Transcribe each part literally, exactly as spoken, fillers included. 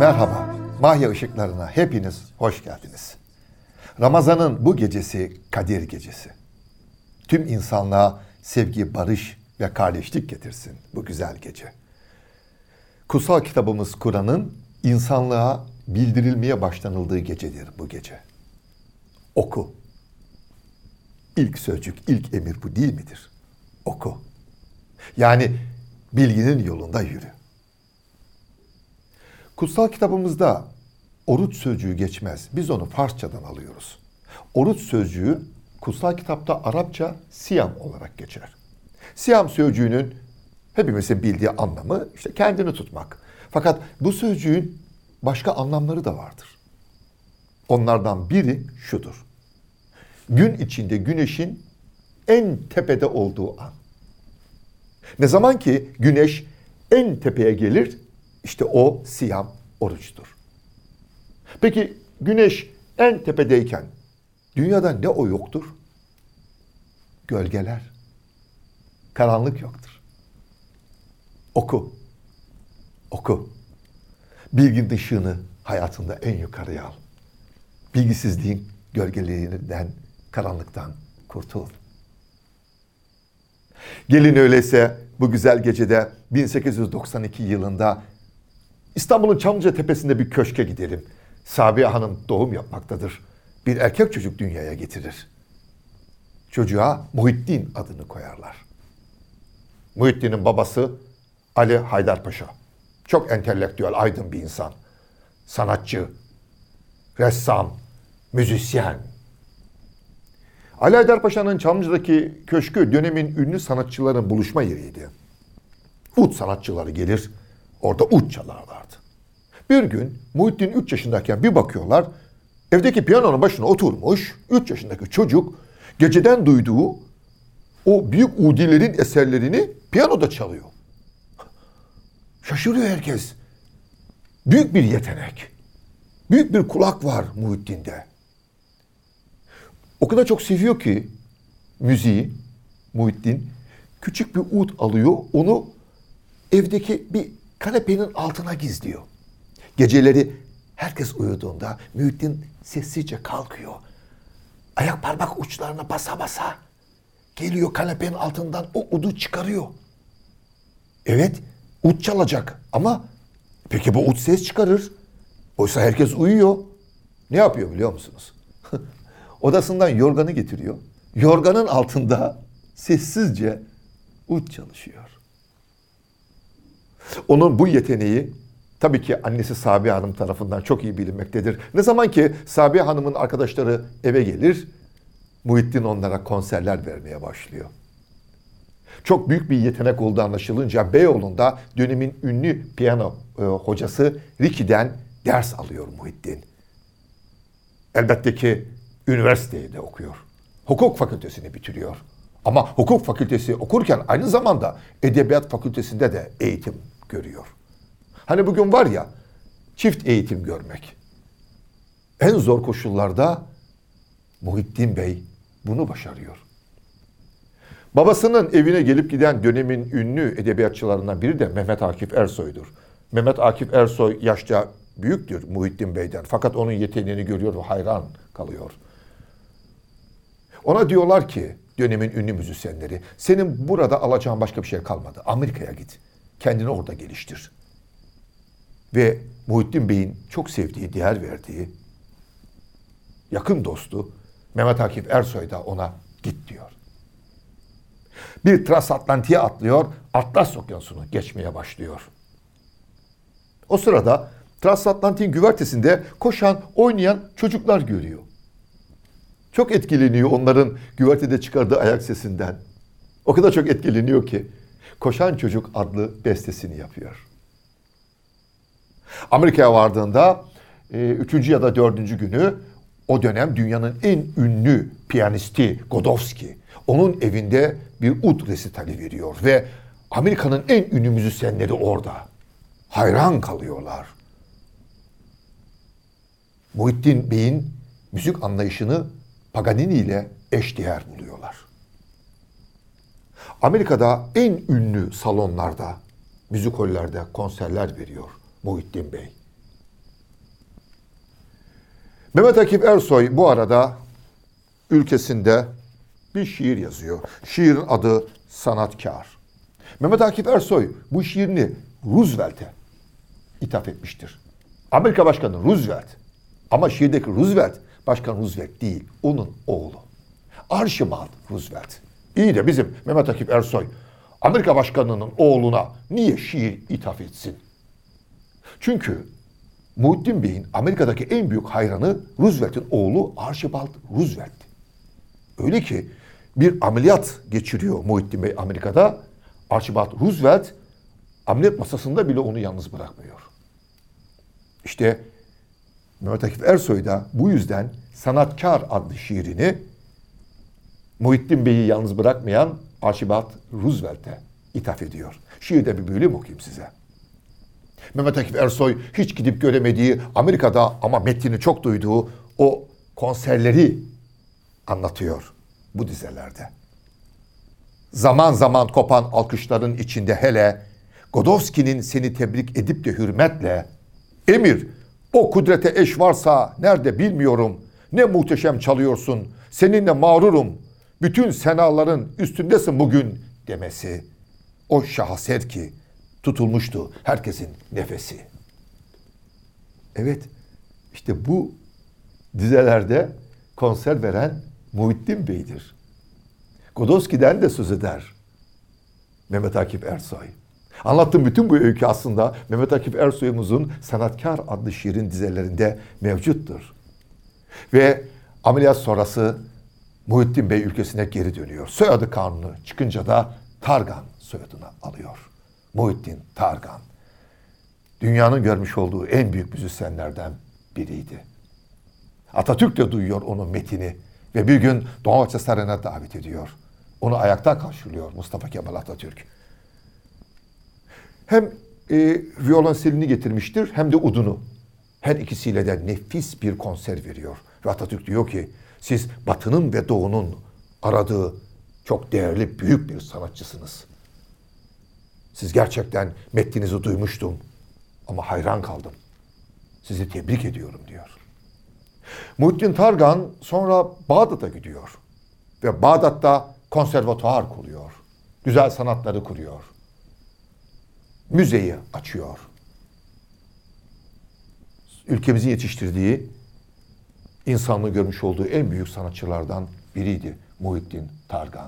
Merhaba, Mahya Işıklarına hepiniz hoş geldiniz. Ramazan'ın bu gecesi Kadir Gecesi. Tüm insanlığa sevgi, barış ve kardeşlik getirsin bu güzel gece. Kutsal kitabımız Kur'an'ın insanlığa bildirilmeye başlanıldığı gecedir bu gece. Oku. İlk sözcük, ilk emir bu değil midir? Oku. Yani bilginin yolunda yürü. Kutsal kitabımızda oruç sözcüğü geçmez. Biz onu Farsçadan alıyoruz. Oruç sözcüğü kutsal kitapta Arapça siyam olarak geçer. Siyam sözcüğünün hepimizin bildiği anlamı işte kendini tutmak. Fakat bu sözcüğün başka anlamları da vardır. Onlardan biri şudur. Gün içinde güneşin en tepede olduğu an. Ne zaman ki güneş en tepeye gelir, işte o siyam oruçtur. Peki güneş en tepedeyken dünyada ne o yoktur? Gölgeler, karanlık yoktur. Oku, oku. Bilginin ışığını hayatında en yukarıya al. Bilgisizliğin gölgelerinden, karanlıktan kurtul. Gelin öyleyse bu güzel gecede bin sekiz yüz doksan iki yılında İstanbul'un Çamlıca Tepesi'nde bir köşke gidelim. Sabiha Hanım doğum yapmaktadır. Bir erkek çocuk dünyaya getirir. Çocuğa Muhittin adını koyarlar. Muhittin'in babası Ali Haydarpaşa. Çok entelektüel, aydın bir insan. Sanatçı, ressam, müzisyen. Ali Haydarpaşa'nın Çamlıca'daki köşkü dönemin ünlü sanatçıların buluşma yeriydi. Ut sanatçıları gelir, orada ut çalarlardı. Bir gün Muhittin üç yaşındayken bir bakıyorlar, evdeki piyanonun başına oturmuş üç yaşındaki çocuk geceden duyduğu o büyük udilerin eserlerini piyanoda çalıyor. Şaşırıyor herkes. Büyük bir yetenek. Büyük bir kulak var Muhittin'de. O kadar çok seviyor ki müziği Muhittin, küçük bir ud alıyor, onu evdeki bir kanepenin altına gizliyor. Geceleri herkes uyuduğunda Muhittin sessizce kalkıyor. Ayak parmak uçlarına basa basa geliyor, kanepenin altından o udu çıkarıyor. Evet, ud çalacak ama peki bu ud ses çıkarır. Oysa herkes uyuyor. Ne yapıyor biliyor musunuz? Odasından yorganı getiriyor. Yorganın altında sessizce ud çalışıyor. Onun bu yeteneği tabii ki annesi Sabiha Hanım tarafından çok iyi bilinmektedir. Ne zaman ki Sabiha Hanım'ın arkadaşları eve gelir, Muhittin onlara konserler vermeye başlıyor. Çok büyük bir yetenek olduğu anlaşılınca Beyoğlu'nda dönemin ünlü piyano e, hocası Ricky'den ders alıyor Muhittin. Elbette ki üniversiteyi de okuyor. Hukuk fakültesini bitiriyor. Ama hukuk fakültesi okurken aynı zamanda edebiyat fakültesinde de eğitim görüyor. Hani bugün var ya, çift eğitim görmek. En zor koşullarda Muhittin Bey bunu başarıyor. Babasının evine gelip giden dönemin ünlü edebiyatçılarından biri de Mehmet Akif Ersoy'dur. Mehmet Akif Ersoy yaşça büyüktür Muhittin Bey'den. Fakat onun yeteneğini görüyor ve hayran kalıyor. Ona diyorlar ki dönemin ünlü müzisyenleri, senin burada alacağın başka bir şey kalmadı. Amerika'ya git. Kendini orada geliştir. Ve Muhittin Bey'in çok sevdiği, değer verdiği yakın dostu Mehmet Akif Ersoy da ona git diyor. Bir transatlantiğe atlıyor, Atlas Okyanusu'nu geçmeye başlıyor. O sırada transatlantiğin güvertesinde koşan, oynayan çocuklar görüyor. Çok etkileniyor onların güvertede çıkardığı ayak sesinden. O kadar çok etkileniyor ki Koşan Çocuk adlı bestesini yapıyor. Amerika'ya vardığında e, üçüncü ya da dördüncü günü o dönem dünyanın en ünlü piyanisti Godowski onun evinde bir ud resitali veriyor ve Amerika'nın en ünlü müzisyenleri orada. Hayran kalıyorlar. Muhittin Bey'in müzik anlayışını Paganini ile eşdeğer buluyorlar. Amerika'da en ünlü salonlarda, müzikollerde konserler veriyor Muhittin Bey. Mehmet Akif Ersoy bu arada ülkesinde bir şiir yazıyor. Şiirin adı Sanatkar. Mehmet Akif Ersoy bu şiirini Roosevelt'e ithaf etmiştir. Amerika Başkanı Roosevelt. Ama şiirdeki Roosevelt, Başkan Roosevelt değil, onun oğlu. Archibald Roosevelt. İyi de bizim Mehmet Akif Ersoy, Amerika Başkanı'nın oğluna niye şiir ithaf etsin? Çünkü Muhittin Bey'in Amerika'daki en büyük hayranı Roosevelt'in oğlu Archibald Roosevelt. Öyle ki bir ameliyat geçiriyor Muhittin Bey Amerika'da. Archibald Roosevelt ameliyat masasında bile onu yalnız bırakmıyor. İşte Mehmet Akif Ersoy da bu yüzden Sanatkar adlı şiirini Muhittin Bey'i yalnız bırakmayan Archibald Roosevelt'e ithaf ediyor. Şiirde bir bölüm okuyayım size. Mehmet Akif Ersoy hiç gidip göremediği Amerika'da ama metnini çok duyduğu o konserleri anlatıyor bu dizelerde. Zaman zaman kopan alkışların içinde hele Godowski'nin seni tebrik edip de hürmetle Emir, o kudrete eş varsa nerede bilmiyorum. Ne muhteşem çalıyorsun. Seninle mağrurum. Bütün senaların üstündesin bugün demesi. O şaheser ki tutulmuştu herkesin nefesi. Evet, işte bu dizelerde konser veren Muhittin Bey'dir. Godowski'den de söz eder Mehmet Akif Ersoy. Anlattığım bütün bu öykü aslında Mehmet Akif Ersoy'umuzun Sanatkar adlı şiirin dizelerinde mevcuttur. Ve ameliyat sonrası Muhittin Bey ülkesine geri dönüyor. Soyadı kanunu çıkınca da Targan soyadını alıyor. Muhittin Targan. Dünyanın görmüş olduğu en büyük müzisyenlerden biriydi. Atatürk de duyuyor onun metini ve bir gün Dolmabahçe Sarayı'na davet ediyor. Onu ayakta karşılıyor Mustafa Kemal Atatürk. Hem e, violonselini getirmiştir hem de udunu. Her ikisiyle de nefis bir konser veriyor. Ve Atatürk diyor ki siz Batı'nın ve Doğu'nun aradığı çok değerli büyük bir sanatçısınız. Siz gerçekten metninizi duymuştum ama hayran kaldım. Sizi tebrik ediyorum diyor. Muhittin Targan sonra Bağdat'a gidiyor. Ve Bağdat'ta konservatuvar kuruyor. Güzel sanatları kuruyor. Müzeyi açıyor. Ülkemizin yetiştirdiği, insanlığı görmüş olduğu en büyük sanatçılardan biriydi Muhittin Targan.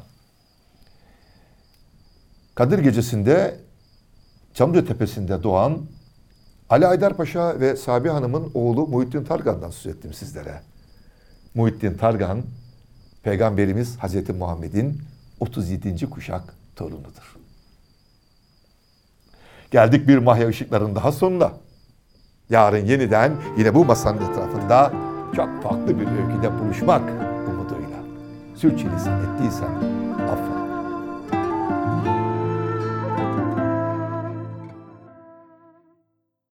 Kadir Gecesi'nde Çamlıca Tepesi'nde doğan Ali Haydarpaşa ve Sabiha Hanım'ın oğlu Muhittin Targan'dan söz ettim sizlere. Muhittin Targan, Peygamberimiz Hazreti Muhammed'in otuz yedinci kuşak torunudur. Geldik bir Mahya Işıkların daha sonuna. Yarın yeniden yine bu masanın etrafında çok farklı bir öyküde buluşmak umuduyla. Sürçülisan ettiysem affola.